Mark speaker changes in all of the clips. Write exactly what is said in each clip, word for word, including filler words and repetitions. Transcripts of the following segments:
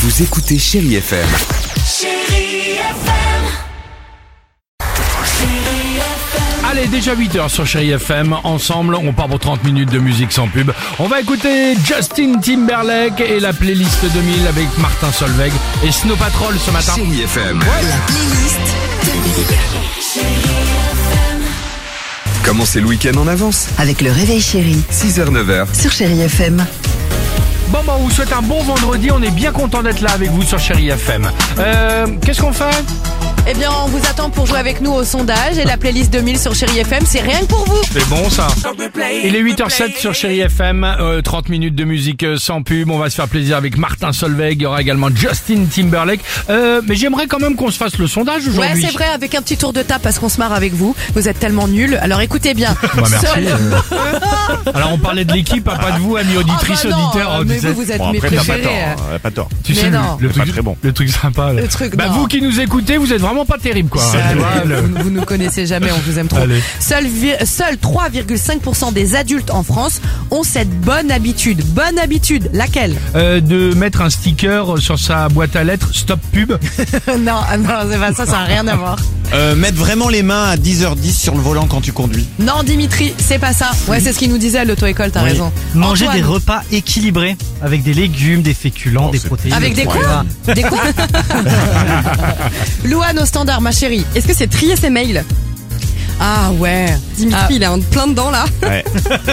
Speaker 1: Vous écoutez Chérie F M.
Speaker 2: Chérie F M.
Speaker 3: Allez, déjà huit heures sur Chérie F M. Ensemble, on part pour trente minutes de musique sans pub. On va écouter Justin Timberlake et la playlist deux mille avec Martin Solveig et Snow Patrol ce matin.
Speaker 1: Chérie F M.
Speaker 2: La playlist deux mille. Chérie F M.
Speaker 1: Commencez le week-end en avance.
Speaker 4: Avec le réveil chéri
Speaker 1: six heures neuf heures.
Speaker 4: sur Chérie F M.
Speaker 3: Bon, bah, on vous souhaite un bon vendredi. On est bien content d'être là avec vous sur Chérie F M. Euh, qu'est-ce qu'on fait?
Speaker 5: Eh bien, on vous attend pour jouer avec nous au sondage et la playlist deux mille sur Chérie F M, c'est rien que pour vous.
Speaker 3: C'est bon ça. Il est huit heures zéro sept sur Chérie F M, euh, trente minutes de musique euh, sans pub. On va se faire plaisir avec Martin Solveig. Il y aura également Justin Timberlake. Euh, mais j'aimerais quand même qu'on se fasse le sondage aujourd'hui.
Speaker 5: Ouais, c'est vrai, avec un petit tour de table parce qu'on se marre avec vous. Vous êtes tellement nuls. Alors écoutez bien.
Speaker 3: Bah, merci.
Speaker 5: Seul-
Speaker 3: euh. Alors on parlait de l'équipe, pas de vous, amis auditrices,
Speaker 5: Ah bah non,
Speaker 3: auditeurs.
Speaker 5: mais
Speaker 3: tu sais.
Speaker 5: vous, vous êtes
Speaker 6: Bon,
Speaker 5: mes
Speaker 6: après, t'as pas
Speaker 5: préférés.
Speaker 6: tort, hein, pas tort.
Speaker 3: Tu
Speaker 5: Mais
Speaker 3: sais,
Speaker 5: non.
Speaker 3: le, le
Speaker 6: C'est pas
Speaker 3: truc,
Speaker 6: très bon.
Speaker 3: le truc sympa. Là.
Speaker 5: Le truc,
Speaker 3: bah
Speaker 5: non.
Speaker 3: vous qui nous écoutez, vous êtes vraiment pas terrible quoi.
Speaker 5: Ça,
Speaker 3: Tu vois,
Speaker 5: allez,
Speaker 3: le-
Speaker 5: vous, vous nous connaissez jamais, on vous aime trop.
Speaker 3: Allez.
Speaker 5: Seul, vi- seul trois virgule cinq pour cent des adultes en France ont cette bonne habitude. Bonne habitude, laquelle?
Speaker 3: Euh, de mettre un sticker sur sa boîte à lettres, stop pub.
Speaker 5: Non, ah non, c'est pas ça, ça n'a rien à voir.
Speaker 6: Euh, mettre vraiment les mains à dix heures dix sur le volant quand tu conduis.
Speaker 5: Non, Dimitri, c'est pas ça. Ouais, c'est ce qu'il nous disait à l'auto-école, t'as
Speaker 7: Oui.
Speaker 5: raison.
Speaker 7: Manger
Speaker 5: Antoine,
Speaker 7: des repas équilibrés avec des légumes, des féculents,
Speaker 6: Oh,
Speaker 7: des
Speaker 6: c'est
Speaker 7: protéines.
Speaker 5: avec des quoi? Des quoi? Louane au standard, ma chérie.
Speaker 8: Est-ce que c'est trier ses mails?
Speaker 5: Ah ouais.
Speaker 8: Dimitri,
Speaker 5: Ah.
Speaker 8: il est en plein dedans là.
Speaker 6: Ouais.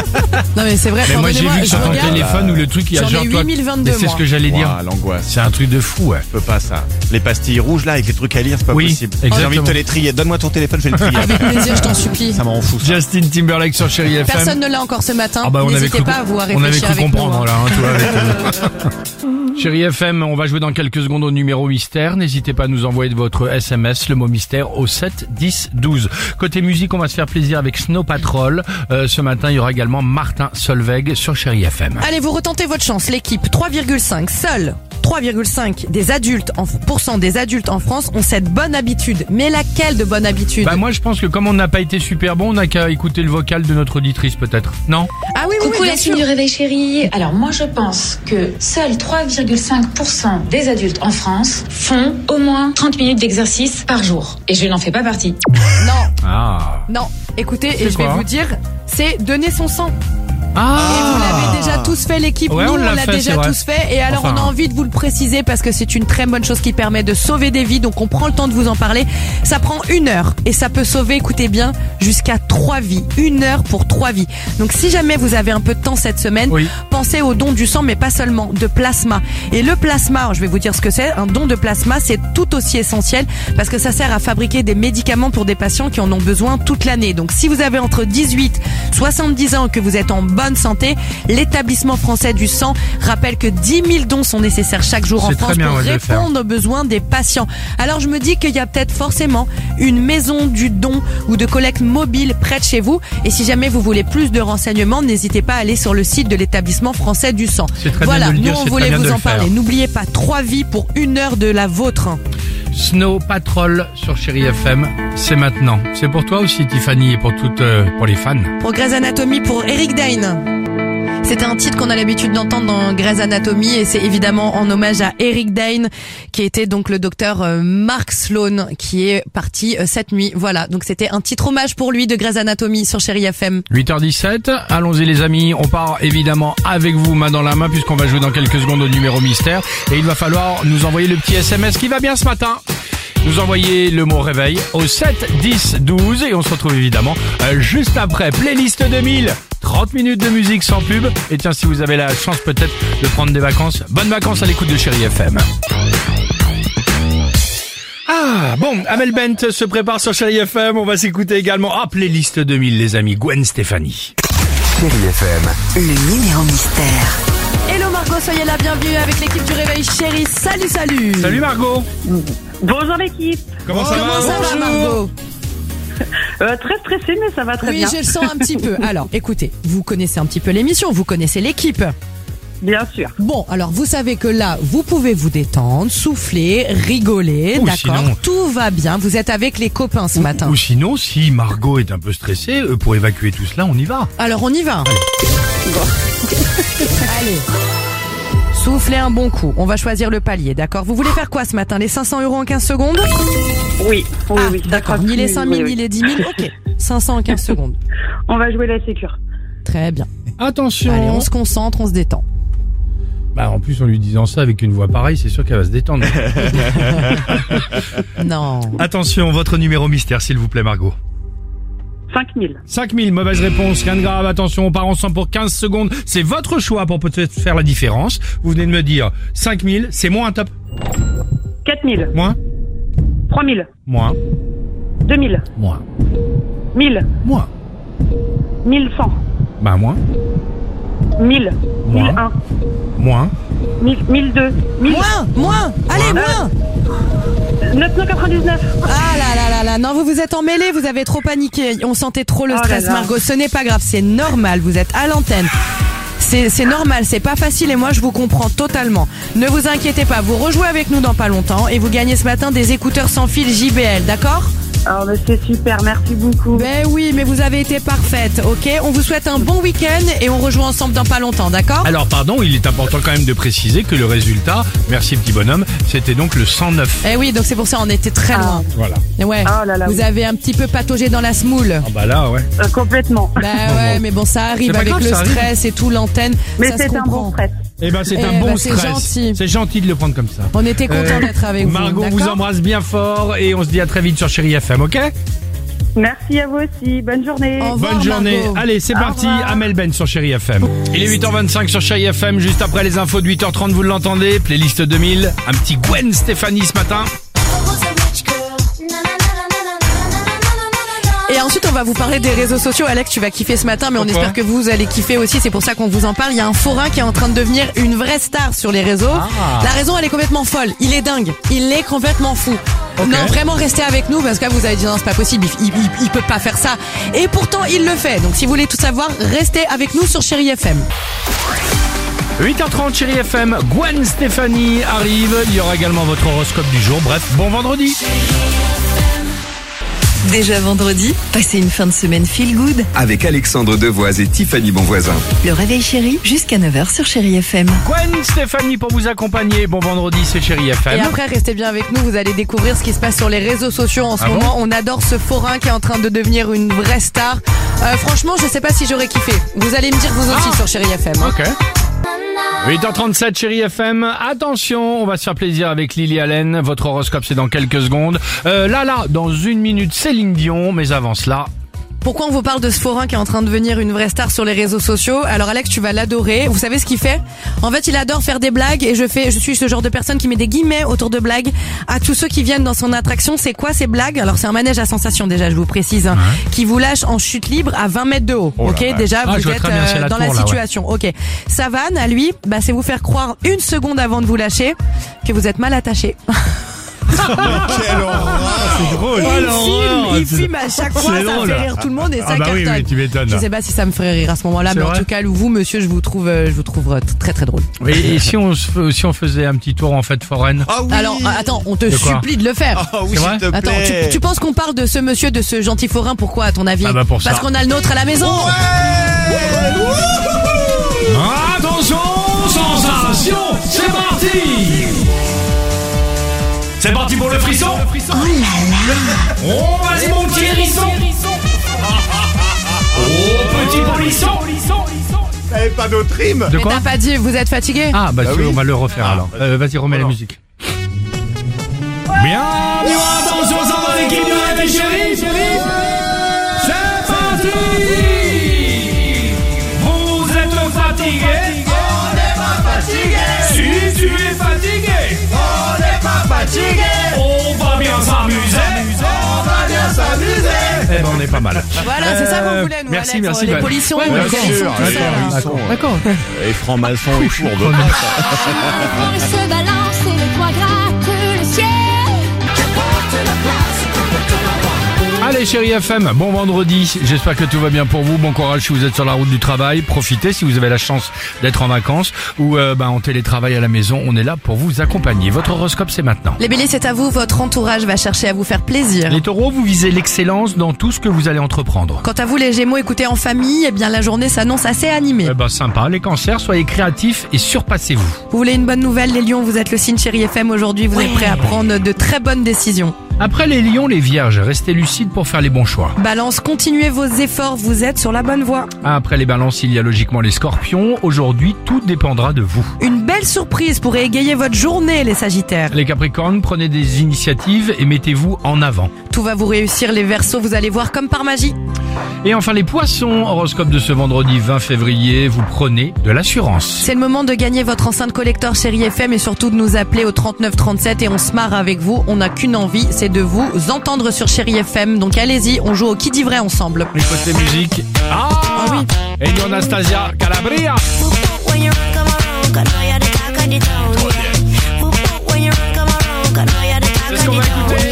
Speaker 5: Non mais c'est vrai,
Speaker 3: Mais moi j'ai
Speaker 5: pardonnez-moi,
Speaker 3: vu que
Speaker 5: je
Speaker 3: sur ton
Speaker 5: regarde.
Speaker 3: téléphone où le truc il y a
Speaker 5: J'en ai
Speaker 3: genre toi.
Speaker 5: huit mille vingt-deux,
Speaker 3: Mais c'est ce
Speaker 5: moi.
Speaker 3: que j'allais dire.
Speaker 6: Ouah, l'angoisse.
Speaker 3: C'est un truc de fou ouais.
Speaker 6: Je peux pas ça. Les pastilles rouges là avec les trucs à lire, c'est pas
Speaker 3: Oui,
Speaker 6: possible.
Speaker 3: exactement.
Speaker 6: J'ai envie de te les trier. Donne-moi ton téléphone, je vais le trier.
Speaker 5: Avec plaisir, je t'en supplie.
Speaker 6: Ça m'en rend fou. Ça.
Speaker 3: Justin Timberlake sur Chérie F M.
Speaker 5: Personne ne l'a encore ce matin.
Speaker 3: Ah bah, on avait
Speaker 5: N'hésitez
Speaker 3: cru,
Speaker 5: pas à vous à
Speaker 3: on avait
Speaker 5: réfléchir
Speaker 3: cru
Speaker 5: avec
Speaker 3: comprendre
Speaker 5: nous. hein.
Speaker 3: là, hein, tu vois, avec, euh, Chérie F M, on va jouer dans quelques secondes au numéro mystère. N'hésitez pas à nous envoyer votre S M S, le mot mystère au sept dix douze. Côté musique, on va se faire plaisir avec Snow Patrol. Euh, ce matin, il y aura également Martin Solveig sur Chérie F M.
Speaker 5: Allez, vous retentez votre chance. L'équipe trois virgule cinq, seul trois virgule cinq des adultes en pourcent des adultes en France ont cette bonne habitude. Mais laquelle de bonne habitude?
Speaker 3: Bah moi je pense que comme on n'a pas été super bon, on n'a qu'à écouter le vocal de notre auditrice peut-être. Non?
Speaker 5: Ah oui, oui,
Speaker 9: Coucou
Speaker 5: oui, bien
Speaker 9: la team
Speaker 5: sûr.
Speaker 9: du réveil chéri. Alors moi je pense que seuls trois virgule cinq pour cent des adultes en France font au moins trente minutes d'exercice par jour. Et je n'en fais pas partie.
Speaker 5: Non,
Speaker 3: Ah.
Speaker 5: non. Écoutez,
Speaker 3: C'est
Speaker 5: et je vais
Speaker 3: quoi
Speaker 5: vous dire, c'est donner son sang.
Speaker 3: Ah.
Speaker 5: Et vous l'avez déjà tous fait, l'équipe.
Speaker 3: Ouais,
Speaker 5: Nous,
Speaker 3: on
Speaker 5: on
Speaker 3: l'a
Speaker 5: l'a
Speaker 3: fait,
Speaker 5: déjà
Speaker 3: c'est vrai.
Speaker 5: tous fait. Et alors,
Speaker 3: Enfin.
Speaker 5: on a envie de vous le préciser parce que c'est une très bonne chose qui permet de sauver des vies. Donc, on prend le temps de vous en parler. Ça prend une heure et ça peut sauver, écoutez bien, jusqu'à trois vies. Une heure pour trois vies. Donc, si jamais vous avez un peu de temps cette semaine,
Speaker 3: Oui.
Speaker 5: pensez au don du sang, mais pas seulement, de plasma. Et le plasma, je vais vous dire ce que c'est. Un don de plasma, c'est tout aussi essentiel parce que ça sert à fabriquer des médicaments pour des patients qui en ont besoin toute l'année. Donc, si vous avez entre dix-huit et soixante-dix ans et que vous êtes en bonne santé, l'établissement français du sang rappelle que dix mille dons sont nécessaires chaque jour en
Speaker 3: C'est très
Speaker 5: France
Speaker 3: bien,
Speaker 5: pour
Speaker 3: ouais, de le faire.
Speaker 5: répondre aux besoins des patients. Alors, je me dis qu'il y a peut-être forcément une maison du don ou de collecte mobile près de chez vous. Et si jamais vous voulez plus de renseignements, n'hésitez pas à aller sur le site de l'établissement français du sang.
Speaker 3: C'est très bien
Speaker 5: Voilà,
Speaker 3: de le
Speaker 5: nous
Speaker 3: dire,
Speaker 5: on
Speaker 3: c'est très
Speaker 5: voulait
Speaker 3: bien de
Speaker 5: vous
Speaker 3: le
Speaker 5: en parler.
Speaker 3: faire.
Speaker 5: N'oubliez pas, trois vies pour une heure de la vôtre.
Speaker 3: Snow Patrol sur Chérie F M, c'est maintenant. C'est pour toi aussi Tiffany et pour toutes, euh, pour les fans.
Speaker 5: Pour Grey's Anatomy, pour Eric Dane. C'était un titre qu'on a l'habitude d'entendre dans Grey's Anatomy et c'est évidemment en hommage à Eric Dane qui était donc le docteur euh, Mark Sloan qui est parti euh, cette nuit. Voilà, donc c'était un titre hommage pour lui de Grey's Anatomy sur Chérie F M.
Speaker 3: huit heures dix-sept, allons-y les amis, on part évidemment avec vous main dans la main puisqu'on va jouer dans quelques secondes au numéro mystère et il va falloir nous envoyer le petit S M S qui va bien ce matin. Nous envoyer le mot réveil au sept dix douze et on se retrouve évidemment euh, juste après playlist deux mille. trente minutes de musique sans pub. Et tiens, si vous avez la chance peut-être de prendre des vacances, bonnes vacances à l'écoute de Chérie F M. Ah, bon, Amel Bent se prépare sur Chérie F M. On va s'écouter également. Ah, playlist deux mille, les amis. Gwen Stefani.
Speaker 1: Chérie F M.
Speaker 4: Le numéro mystère.
Speaker 5: Hello Margot, soyez là, bienvenue avec l'équipe du Réveil Chérie. Salut, salut.
Speaker 3: Salut Margot.
Speaker 10: Bonjour l'équipe.
Speaker 3: Comment ça
Speaker 5: Comment
Speaker 3: va?
Speaker 5: ça va Margot?
Speaker 10: Euh, très stressée mais ça va très
Speaker 5: Oui,
Speaker 10: bien.
Speaker 5: je le sens un petit peu. Alors, écoutez, vous connaissez un petit peu l'émission, vous connaissez l'équipe.
Speaker 10: Bien sûr.
Speaker 5: Bon, alors vous savez que là, vous pouvez vous détendre, souffler, rigoler,
Speaker 3: Ou
Speaker 5: d'accord?
Speaker 3: sinon-
Speaker 5: Tout va bien. Vous êtes avec les copains ce matin.
Speaker 3: Ou sinon, si Margot est un peu stressée, euh, pour évacuer tout cela, on y va.
Speaker 5: Alors on y va. Allez. Soufflez un bon coup. On va choisir le palier, d'accord? Vous voulez faire quoi ce matin? Les cinq cents euros en quinze secondes?
Speaker 10: Oui, oui,
Speaker 5: Ah,
Speaker 10: oui. ça
Speaker 5: d'accord.
Speaker 10: sera
Speaker 5: Ni les
Speaker 10: plus-
Speaker 5: cinq mille,
Speaker 10: oui,
Speaker 5: ni
Speaker 10: oui.
Speaker 5: les dix mille. Ok. cinq cents en quinze secondes.
Speaker 10: On va jouer la sécure.
Speaker 5: Très bien.
Speaker 3: Attention.
Speaker 5: Allez, on se concentre, on se détend.
Speaker 3: Bah, en plus, en lui disant ça avec une voix pareille, c'est sûr qu'elle va se détendre.
Speaker 5: Non.
Speaker 3: Attention, votre numéro mystère, s'il vous plaît, Margot.
Speaker 10: cinq mille.
Speaker 3: cinq mille, mauvaise réponse, rien de grave, attention, on part ensemble pour quinze secondes. C'est votre choix pour peut-être faire la différence. Vous venez de me dire cinq mille, c'est moins, top.
Speaker 10: quatre mille.
Speaker 3: Moins,
Speaker 10: trois mille.
Speaker 3: moins,
Speaker 10: deux mille.
Speaker 3: moins,
Speaker 10: mille.
Speaker 3: moins.
Speaker 10: mille cent.
Speaker 3: Bah, moins,
Speaker 10: mille.
Speaker 3: Moi.
Speaker 10: mille un.
Speaker 3: moins.
Speaker 10: mille, mille deux. mille.
Speaker 5: Moins, moins. Allez, moins.
Speaker 10: neuf cent quatre-vingt-dix-neuf.
Speaker 5: Ah là là là là, non, vous vous êtes emmêlés, vous avez trop paniqué. On sentait trop le
Speaker 10: Oh là
Speaker 5: stress,
Speaker 10: là.
Speaker 5: Margot. Ce n'est pas grave, c'est normal, vous êtes à l'antenne. C'est, c'est normal, c'est pas facile et moi je vous comprends totalement. Ne vous inquiétez pas, vous rejouez avec nous dans pas longtemps et vous gagnez ce matin des écouteurs sans fil J B L, d'accord?
Speaker 10: Alors, bah, c'est super, merci beaucoup.
Speaker 5: Ben oui, mais vous avez été parfaite, ok? On vous souhaite un bon week-end et on rejoue ensemble dans pas longtemps, d'accord?
Speaker 3: Alors, pardon, il est important quand même de préciser que le résultat, merci petit bonhomme, c'était donc le cent neuf.
Speaker 5: Eh oui, donc c'est pour ça on était très loin.
Speaker 3: Voilà.
Speaker 5: Ouais.
Speaker 10: Oh là là,
Speaker 5: vous
Speaker 10: oui.
Speaker 5: avez un petit peu pataugé dans la semoule.
Speaker 3: Ah bah là, ouais.
Speaker 10: Euh, complètement.
Speaker 5: Bah ouais, mais bon, ça arrive
Speaker 3: C'est pas
Speaker 5: avec
Speaker 3: grave,
Speaker 5: le
Speaker 3: ça arrive.
Speaker 5: stress et tout, l'antenne.
Speaker 10: Mais
Speaker 5: ça se
Speaker 10: c'est un
Speaker 5: comprend.
Speaker 10: bon stress.
Speaker 3: Eh ben, c'est
Speaker 5: Eh
Speaker 3: un bon
Speaker 5: ben, c'est
Speaker 3: stress.
Speaker 5: gentil.
Speaker 3: C'est gentil de le prendre comme ça.
Speaker 5: On était content
Speaker 3: Euh,
Speaker 5: d'être avec vous.
Speaker 3: Margot
Speaker 5: d'accord?
Speaker 3: vous embrasse bien fort et on se dit à très vite sur Chérie F M, ok?
Speaker 10: Merci à vous aussi. Bonne journée.
Speaker 5: Au revoir,
Speaker 3: Bonne journée.
Speaker 5: Margot.
Speaker 3: Allez, c'est
Speaker 10: Au
Speaker 3: parti.
Speaker 10: revoir.
Speaker 3: Amel Ben sur Chérie F M. Il est huit heures vingt-cinq sur Chérie F M. Juste après les infos de huit heures trente, vous l'entendez. Playlist deux mille. Un petit Gwen Stefani ce matin.
Speaker 5: Et ensuite, on va vous parler des réseaux sociaux. Alex, tu vas kiffer ce matin, mais on
Speaker 3: Pourquoi
Speaker 5: espère que vous allez kiffer aussi. C'est pour ça qu'on vous en parle. Il y a un forain qui est en train de devenir une vraie star sur les réseaux.
Speaker 3: Ah.
Speaker 5: La raison, elle est complètement folle. Il est dingue. Il est complètement fou.
Speaker 3: Ok.
Speaker 5: Non, vraiment, restez avec nous parce que là, vous avez dit non, c'est pas possible. Il, il, il- il peut pas faire ça. Et pourtant, il le fait. Donc, si vous voulez tout savoir, restez avec nous sur Chérie F M.
Speaker 3: huit heures trente, Chérie F M. Gwen Stefani arrive. Il y aura également votre horoscope du jour. Bref, bon vendredi.
Speaker 4: Déjà vendredi, passez une fin de semaine feel good.
Speaker 1: Avec Alexandre Devoise et Tiffany Bonvoisin.
Speaker 4: Le réveil chéri jusqu'à neuf heures sur Chérie F M.
Speaker 3: Gwen Stefani pour vous accompagner. Bon vendredi, c'est Chérie F M.
Speaker 5: Et après, restez bien avec nous, vous allez découvrir ce qui se passe sur les réseaux sociaux en ce
Speaker 3: Ah bon
Speaker 5: moment. On adore ce forain qui est en train de devenir une vraie star. Euh, franchement, je sais pas si j'aurais kiffé. Vous allez me dire vous aussi
Speaker 3: Ah.
Speaker 5: sur Chérie F M. hein.
Speaker 3: Ok. huit heures trente-sept, Chérie F M. Attention, on va se faire plaisir avec Lily Allen. Votre horoscope, c'est dans quelques secondes. Euh, là, là, dans une minute, Céline Dion. Mais avant cela,
Speaker 5: Pourquoi on vous parle de ce forain qui est en train de devenir une vraie star sur les réseaux sociaux? Alors Alex, tu vas l'adorer. Vous savez ce qu'il fait? En fait, il adore faire des blagues et je fais, je suis ce genre de personne qui met des guillemets autour de blagues à tous ceux qui viennent dans son attraction. C'est quoi ces blagues? Alors c'est un manège à sensation déjà, je vous précise, hein, qui vous lâche en chute libre à vingt mètres de haut.
Speaker 3: Oh la
Speaker 5: ok,
Speaker 3: vache.
Speaker 5: déjà
Speaker 3: Ah, je
Speaker 5: vous
Speaker 3: vois
Speaker 5: êtes
Speaker 3: très bien, c'est
Speaker 5: euh,
Speaker 3: la
Speaker 5: dans
Speaker 3: tour,
Speaker 5: la
Speaker 3: là, ouais.
Speaker 5: situation. Ok. Sa vanne à lui, bah c'est vous faire croire une seconde avant de vous lâcher que vous êtes mal attaché.
Speaker 6: Quelle horreur.
Speaker 3: c'est drôle.
Speaker 5: Et
Speaker 3: Oh,
Speaker 5: il
Speaker 3: l'horreur.
Speaker 5: filme, il
Speaker 3: C'est-
Speaker 5: filme à chaque fois,
Speaker 3: c'est
Speaker 5: ça
Speaker 3: drôle.
Speaker 5: fait rire tout le monde et
Speaker 3: Ah
Speaker 5: ça
Speaker 3: bah oui,
Speaker 5: cartonne.
Speaker 3: oui, tu m'étonnes.
Speaker 5: Je sais pas si ça me ferait rire à ce moment-là,
Speaker 3: C'est
Speaker 5: mais en
Speaker 3: vrai
Speaker 5: tout cas, vous, monsieur, je vous trouve, euh, je vous trouve euh, très très drôle.
Speaker 3: Et, et si on se fe- si on faisait un petit tour en fête foraine?
Speaker 6: Ah oui.
Speaker 5: Alors, euh, attends, on te
Speaker 3: De quoi
Speaker 5: supplie de le faire.
Speaker 6: Ah oui,
Speaker 3: C'est vrai
Speaker 6: s'il te
Speaker 5: Attends,
Speaker 6: plaît.
Speaker 5: tu, tu penses qu'on parle de ce monsieur, de ce gentil forain, pourquoi à ton avis?
Speaker 3: Ah bah pour ça.
Speaker 5: Parce qu'on a le nôtre à la maison.
Speaker 3: Attention, sensation, c'est parti. C'est parti pour le frisson. Oh là là. Oh, vas-y mon petit hérisson. Oh, petit polisson.
Speaker 6: T'avais pas d'autre rime.
Speaker 3: De
Speaker 5: Mais
Speaker 3: quoi?
Speaker 5: t'as pas dit, vous êtes fatigué?
Speaker 3: Ah bah,
Speaker 6: Bah
Speaker 3: tu-
Speaker 6: oui.
Speaker 3: on va le refaire
Speaker 6: Ah,
Speaker 3: alors. Euh, vas-y, remets la
Speaker 6: alors.
Speaker 3: musique. Bien, bien, attention, ça va l'équipe du réveil chéri. C'est parti. Vous êtes fatigué? On n'est pas fatigué. Si tu es fatigué, on n'est pas fatigué. On va bien s'amuser. On va bien s'amuser. Eh ben on est pas mal.
Speaker 5: Voilà, c'est ça qu'on
Speaker 3: Euh,
Speaker 5: voulait, nous,
Speaker 3: merci,
Speaker 5: Alex.
Speaker 3: merci,
Speaker 5: Les
Speaker 3: bah-
Speaker 5: polissons,
Speaker 3: Ouais,
Speaker 5: les
Speaker 3: bien
Speaker 5: garçons,
Speaker 6: sûr,
Speaker 5: tout ça.
Speaker 6: d'accord.
Speaker 3: D'accord, d'accord.
Speaker 6: Et franc-maçon et fourbe.
Speaker 2: Il se balance et le toit gratte le ciel.
Speaker 3: Allez, Chérie F M, bon vendredi, j'espère que tout va bien pour vous, bon courage si vous êtes sur la route du travail, profitez si vous avez la chance d'être en vacances ou euh, ben, en télétravail à la maison, on est là pour vous accompagner. Votre horoscope c'est maintenant.
Speaker 5: Les béliers, c'est à vous, votre entourage va chercher à vous faire plaisir.
Speaker 3: Les taureaux, vous visez l'excellence dans tout ce que vous allez entreprendre.
Speaker 5: Quant à vous les gémeaux, écoutez en famille, eh bien la journée s'annonce assez animée.
Speaker 3: Eh ben sympa, les cancers, soyez créatifs et surpassez-vous.
Speaker 5: Vous voulez une bonne nouvelle, les lions, vous êtes le signe Chérie F M aujourd'hui, vous êtes prêts à prendre de très bonnes décisions.
Speaker 3: Après les lions, les vierges, restez lucides pour faire les bons choix.
Speaker 5: Balance, continuez vos efforts, vous êtes sur la bonne voie.
Speaker 3: Après les balances, il y a logiquement les scorpions. Aujourd'hui, tout dépendra de vous.
Speaker 5: Une belle surprise pourrait égayer votre journée, les sagittaires.
Speaker 3: Les capricornes, prenez des initiatives et mettez-vous en avant.
Speaker 5: Tout va vous réussir, les verseaux, vous allez voir comme par magie.
Speaker 3: Et enfin les poissons, horoscope de ce vendredi vingt février, vous prenez de l'assurance.
Speaker 5: C'est le moment de gagner votre enceinte collector Chérie F M et surtout de nous appeler au trente-neuf trente-sept et on se marre avec vous. On n'a qu'une envie, c'est de vous entendre sur Chérie F M. Donc allez-y, on joue au qui dit vrai ensemble.
Speaker 3: Les côtés musique. Ah,
Speaker 5: ah oui.
Speaker 3: Et nous Anastasia Calabria. C'est ce qu'on va écouter.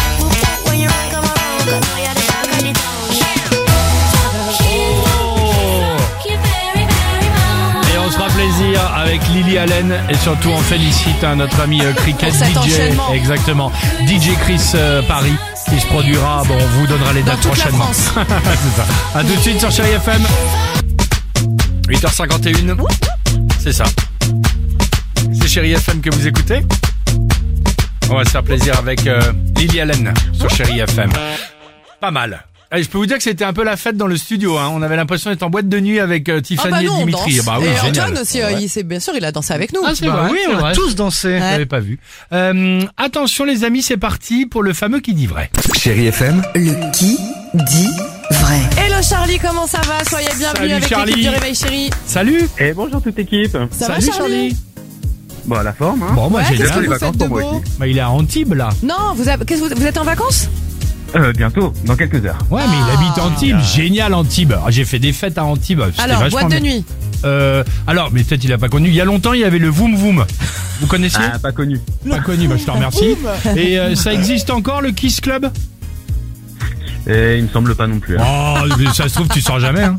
Speaker 3: Plaisir avec Lily Allen et surtout on félicite hein, notre ami euh, Cricket
Speaker 5: D J.
Speaker 3: Enchaînement. Exactement. D J Chris euh, Paris qui se produira. Bon, on vous donnera les dates prochainement. C'est ça. À tout de suite sur Chérie F M. huit heures cinquante et une. C'est ça. C'est Chérie F M que vous écoutez. On va se faire plaisir avec euh, Lily Allen sur Chérie F M. Pas mal. Allez, je peux vous dire que c'était un peu la fête dans le studio. Hein. On avait l'impression d'être en boîte de nuit avec euh, Tiffany
Speaker 5: ah bah non,
Speaker 3: et Dimitri. Bah oui,
Speaker 5: et
Speaker 3: génial.
Speaker 5: Antoine aussi, ouais. il, c'est, bien sûr, il a dansé avec nous.
Speaker 3: Ah, c'est
Speaker 7: Bah
Speaker 3: vrai,
Speaker 7: oui,
Speaker 3: c'est
Speaker 7: on
Speaker 3: vrai.
Speaker 7: a tous dansé.
Speaker 3: Je l'avais pas vu. Euh, attention les amis, c'est parti pour le fameux qui dit vrai.
Speaker 1: Chérie F M,
Speaker 4: Le qui dit vrai.
Speaker 5: Hello Charlie, comment ça va? Soyez bienvenus
Speaker 3: Salut,
Speaker 5: avec
Speaker 3: Charlie.
Speaker 5: l'équipe du Réveil Chérie.
Speaker 3: Salut.
Speaker 10: Et bonjour toute équipe.
Speaker 5: Ça
Speaker 3: Salut
Speaker 5: va Charlie?
Speaker 10: Bon, à la forme, hein.
Speaker 3: Bon, moi
Speaker 5: Ouais,
Speaker 3: j'ai
Speaker 5: qu'est-ce
Speaker 3: bien.
Speaker 5: que
Speaker 10: les
Speaker 5: vous
Speaker 10: vacances
Speaker 5: faites
Speaker 10: pour
Speaker 5: de
Speaker 10: moi
Speaker 5: beau?
Speaker 10: aussi.
Speaker 3: Bah, il est à Antibes là.
Speaker 5: Non, vous, avez, qu'est-ce que vous, vous êtes en vacances?
Speaker 10: Euh, bientôt, dans quelques heures.
Speaker 3: Ouais, mais il habite à Antibes. Génial Antibes. Ah, j'ai fait des fêtes à Antibes. C'était
Speaker 5: Alors,
Speaker 3: vachement
Speaker 5: boîte de
Speaker 3: bien.
Speaker 5: nuit.
Speaker 3: Euh, alors, mais peut-être il a pas connu. Il y a longtemps, il y avait le Voom Voom. Vous connaissiez?
Speaker 10: Ah, pas connu.
Speaker 3: Pas connu. Bah, je te remercie. Et euh, ça existe encore le Kiss Club?
Speaker 10: Et il me semble pas non plus. Hein.
Speaker 3: Oh, mais ça se trouve, tu sors jamais. Hein.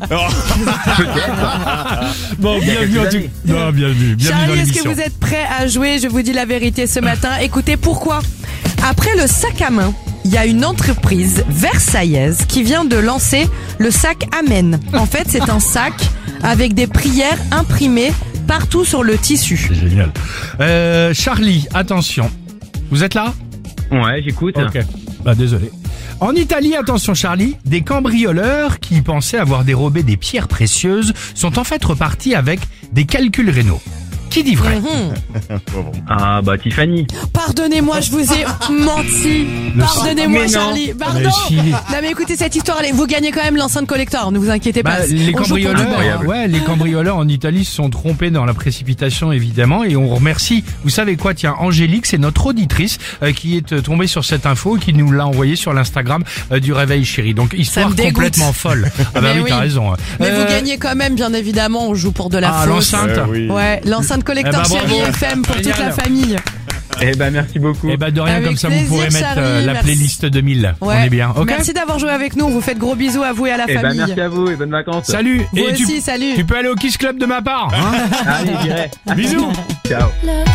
Speaker 3: Bon, bienvenue en tout. Non, bienvenue. Bienvenue dans
Speaker 5: Charlie, est-ce que
Speaker 3: l'émission.
Speaker 5: vous êtes prêts à jouer? Je vous dis la vérité ce matin. Écoutez pourquoi. Après le sac à main, il y a une entreprise versaillaise qui vient de lancer le sac Amen. En fait, c'est un sac avec des prières imprimées partout sur le tissu.
Speaker 3: C'est génial. Euh, Charlie, attention. Vous êtes là?
Speaker 10: Ouais, j'écoute.
Speaker 3: Ok. Bah, désolé. En Italie, attention Charlie, des cambrioleurs qui pensaient avoir dérobé des pierres précieuses sont en fait repartis avec des calculs rénaux. Qui dit vrai?
Speaker 5: Mmh.
Speaker 10: Ah, bah Tiffany.
Speaker 5: Pardonnez-moi, je vous ai menti.
Speaker 3: Le
Speaker 5: Pardonnez-moi,
Speaker 3: Mais non.
Speaker 5: Charlie. Pardon.
Speaker 3: Mais si.
Speaker 5: Non, mais écoutez cette histoire. Allez, vous gagnez quand même l'enceinte collector. Ne vous inquiétez pas.
Speaker 3: Bah, les
Speaker 5: On joue pour du
Speaker 3: cambrioleurs,
Speaker 5: bon.
Speaker 3: ouais, les cambrioleurs en Italie se sont trompés dans la précipitation évidemment et on remercie. Vous savez quoi? Tiens, Angélique, c'est notre auditrice euh, qui est euh, tombée sur cette info et qui nous l'a envoyée sur l'Instagram euh, du Réveil Chéri. Donc histoire
Speaker 5: me dégoûte.
Speaker 3: complètement folle. Ah bah
Speaker 5: Mais
Speaker 3: oui,
Speaker 5: oui.
Speaker 3: t'as raison.
Speaker 5: Mais
Speaker 3: Euh,
Speaker 5: vous gagnez quand même, bien évidemment. On joue pour de la
Speaker 3: Ah,
Speaker 5: fausse.
Speaker 3: l'enceinte.
Speaker 5: Ouais, l'enceinte collector
Speaker 3: Eh ben, bravo.
Speaker 5: Chérie F M pour toute
Speaker 3: Génial.
Speaker 5: la famille.
Speaker 10: Eh ben, merci beaucoup.
Speaker 3: Eh ben de rien,
Speaker 5: Avec
Speaker 3: comme ça vous
Speaker 5: plaisir,
Speaker 3: pourrez mettre euh,
Speaker 5: Charlie,
Speaker 3: la
Speaker 5: merci.
Speaker 3: playlist deux mille.
Speaker 5: Ouais.
Speaker 3: On est bien, ok?
Speaker 5: Merci d'avoir joué avec nous. On vous fait de gros bisous à vous et à la
Speaker 10: Eh ben,
Speaker 5: famille.
Speaker 10: merci à vous et bonnes vacances.
Speaker 3: Salut.
Speaker 5: Vous
Speaker 3: Et tu,
Speaker 5: aussi, salut.
Speaker 3: tu peux aller au Kiss Club de ma part. Hein.
Speaker 10: Allez, j'irai.
Speaker 3: Bisous.
Speaker 10: Ciao.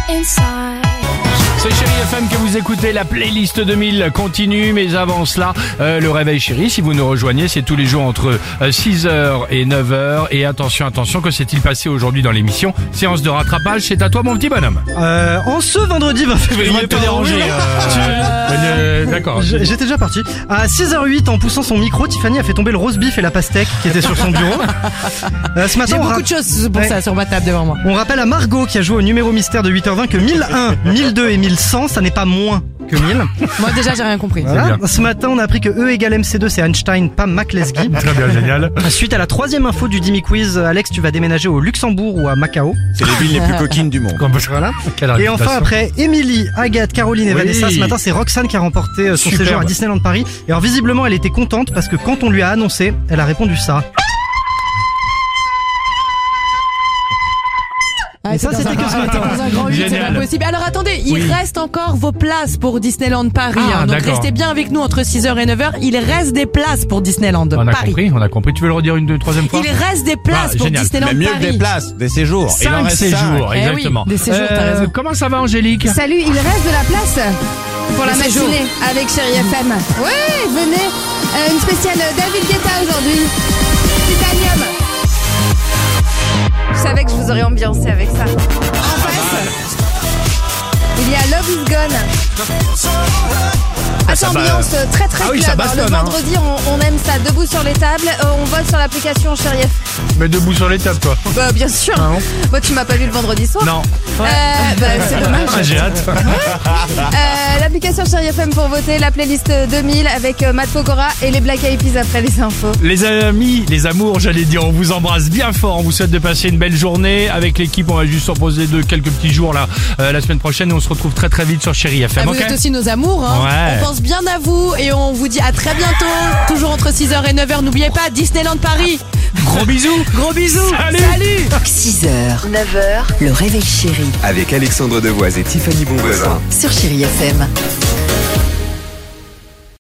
Speaker 3: C'est Chérie F M que vous écoutez, la playlist deux mille continue, mais avant cela, euh, le Réveil Chéri, si vous nous rejoignez, c'est tous les jours entre euh, six heures et neuf heures. Et attention, attention, que s'est-il passé aujourd'hui dans l'émission? Séance de rattrapage, c'est à toi mon petit bonhomme.
Speaker 7: Euh, en ce vendredi vingt février,
Speaker 3: Je vais te
Speaker 7: pardon,
Speaker 3: déranger.
Speaker 7: oui,
Speaker 3: euh, euh, D'accord.
Speaker 7: J- J'étais déjà parti. À six heures huit, en poussant son micro, Tiffany a fait tomber le roast beef et la pastèque qui était sur son bureau. Euh, ce matin,
Speaker 5: J'ai
Speaker 7: on,
Speaker 5: beaucoup
Speaker 7: ra-
Speaker 5: de choses pour
Speaker 7: Ouais.
Speaker 5: ça sur ma table devant moi.
Speaker 7: on rappelle à Margot qui a joué au numéro mystère de huit heures vingt que mille un, mille deux et mille cent, ça n'est pas moins que mille.
Speaker 5: Moi déjà j'ai rien compris.
Speaker 7: Voilà.
Speaker 3: bien.
Speaker 7: Ce matin, on a appris que E égale M C deux, c'est Einstein, pas McLesky.
Speaker 3: Très bien, génial.
Speaker 7: Suite à la troisième info du Dimi Quiz, Alex, tu vas déménager au Luxembourg ou à Macao.
Speaker 6: C'est les villes les plus coquines du monde.
Speaker 7: Voilà.
Speaker 3: Quelle
Speaker 7: Et enfin,
Speaker 3: réputation.
Speaker 7: après Émilie, Agathe, Caroline et
Speaker 3: Oui.
Speaker 7: Vanessa, ce matin, c'est Roxane qui a remporté euh, son
Speaker 3: Superbe.
Speaker 7: séjour à Disneyland Paris. Et alors, visiblement, elle était contente parce que quand on lui a annoncé, elle a répondu ça.
Speaker 5: Ah, arrêtez.
Speaker 7: ça,
Speaker 5: dans
Speaker 7: c'était
Speaker 5: un-
Speaker 7: que ce matin.
Speaker 5: dans un grand huit, c'est
Speaker 3: Génial.
Speaker 5: pas possible. Alors attendez, il
Speaker 3: Oui.
Speaker 5: reste encore vos places pour Disneyland Paris.
Speaker 3: Ah,
Speaker 5: hein. Donc
Speaker 3: d'accord.
Speaker 5: restez bien avec nous entre six heures et neuf heures. Il reste des places pour Disneyland
Speaker 3: On a
Speaker 5: Paris.
Speaker 3: compris, on a compris. Tu veux le redire une deux, troisième fois?
Speaker 5: Il reste des places
Speaker 3: Ah,
Speaker 5: pour
Speaker 3: génial.
Speaker 5: Disneyland
Speaker 6: Mais mieux que
Speaker 5: Paris.
Speaker 6: des places, des séjours. Il en
Speaker 3: Cinq
Speaker 6: reste
Speaker 3: séjours,
Speaker 6: cinq.
Speaker 5: Eh oui,
Speaker 3: exactement.
Speaker 5: des séjours, t'as raison.
Speaker 3: Comment ça va, Angélique?
Speaker 8: Salut, il reste de la place pour la
Speaker 5: Les séjours.
Speaker 8: matinée avec Chérie F M. Ouais, venez. Euh, une spéciale David Guetta aujourd'hui. Titanium. Je savais que je vous aurais ambiancé avec ça. En face, il y a Love is Gone. Ah,
Speaker 3: ça
Speaker 8: c'est
Speaker 3: va.
Speaker 8: ambiance très très
Speaker 3: Ah oui,
Speaker 8: club,
Speaker 3: ça
Speaker 8: hein.
Speaker 3: bastonne,
Speaker 8: Le
Speaker 3: hein.
Speaker 8: vendredi, on, on aime ça. Debout sur les tables, euh, on vote sur l'application Chérie F M.
Speaker 3: Mais debout sur les tables, toi.
Speaker 8: Bah, bien sûr.
Speaker 3: Ah bon
Speaker 8: Moi, tu m'as pas vu le vendredi soir.
Speaker 3: Non.
Speaker 8: Euh, bah, c'est dommage.
Speaker 3: Ah, j'ai hâte.
Speaker 8: Euh, L'application Chérie F M pour voter, la playlist deux mille avec euh, Matt Pokora et les Black Eyed Peas après les infos.
Speaker 3: Les amis, les amours, j'allais dire, on vous embrasse bien fort. On vous souhaite de passer une belle journée. Avec l'équipe, on va juste se reposer de quelques petits jours là, euh, la semaine prochaine. Et on se retrouve très très vite sur Chérie F
Speaker 5: Ah,
Speaker 3: M.
Speaker 5: vous
Speaker 3: ok
Speaker 5: êtes aussi nos amours. Hein.
Speaker 3: Ouais.
Speaker 5: On pense bien à vous et on vous dit à très bientôt. Toujours entre six heures et neuf heures. N'oubliez pas, Disneyland Paris.
Speaker 3: Gros bisous.
Speaker 5: Gros bisous.
Speaker 3: Salut.
Speaker 5: Salut.
Speaker 4: six heures, neuf heures, le réveil chéri
Speaker 1: Avec Alexandre Devoise et Tiffany Bonvoisin.
Speaker 4: sur Chérie F M.